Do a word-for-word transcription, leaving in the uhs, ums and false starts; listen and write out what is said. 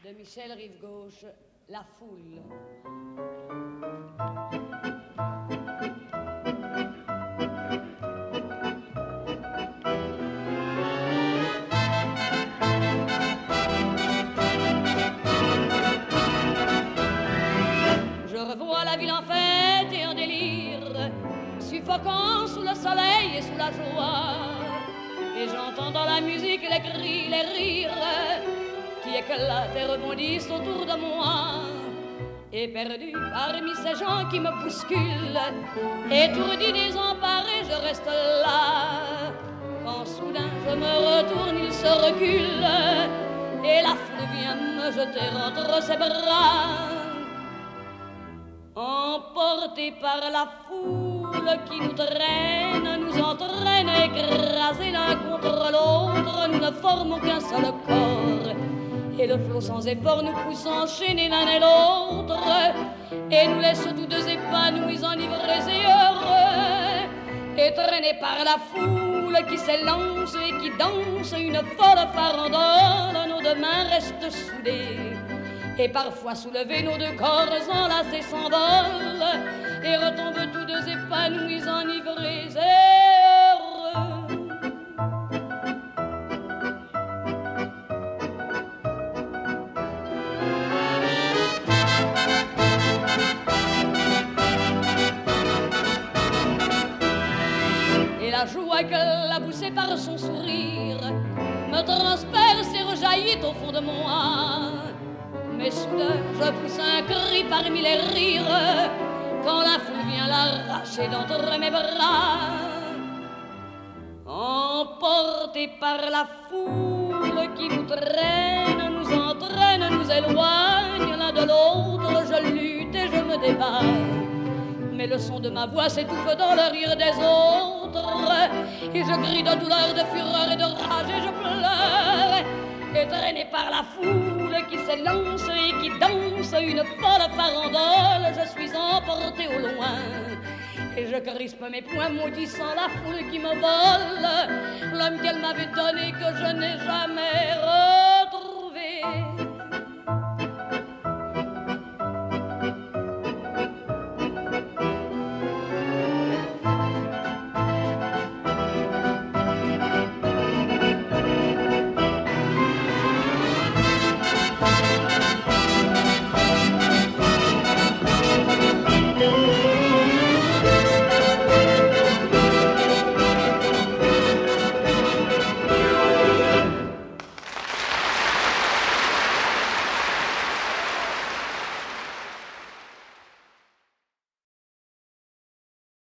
de Michel Rive-Gauche, La Foule. Je revois la ville en fête et en délire, suffoquant sous le soleil et sous la joie. Et j'entends dans la musique les cris, les rires qui éclatent et rebondissent autour de moi. Et perdu parmi ces gens qui me bousculent, étourdi, désemparé, je reste là. Quand soudain je me retourne, il se recule et la foule vient me jeter entre ses bras. Emportés par la foule qui nous traîne, nous entraîne, écrasés l'un contre l'autre, nous ne formons qu'un seul corps. Et le flot sans effort nous pousse enchaîner l'un et l'autre, et nous laisse tous deux épanouis, enivrés et heureux, et traînés par la foule qui s'élance et qui danse une folle farandole. Nos deux mains restent soudées, et parfois soulevés, nos deux corps enlacés s'envolent et retombent tous deux épanouis, enivrés et heureux. Et la joie qu'elle a poussée par son sourire me transperce et rejaillit au fond de moi. Mais soudain, je pousse un cri parmi les rires quand la foule vient l'arracher d'entre mes bras. Emportés par la foule qui nous traîne, nous entraîne, nous éloigne l'un de l'autre, je lutte et je me débat. Mais le son de ma voix s'étouffe dans le rire des autres, et je crie de douleur, de fureur et de rage, et je pleure. Et traîné par la foule qui s'élance et qui danse une folle farandole, je suis emporté au loin. Et je crispe mes poings maudissant la foule qui me vole l'homme qu'elle m'avait donné, que je n'ai jamais revu.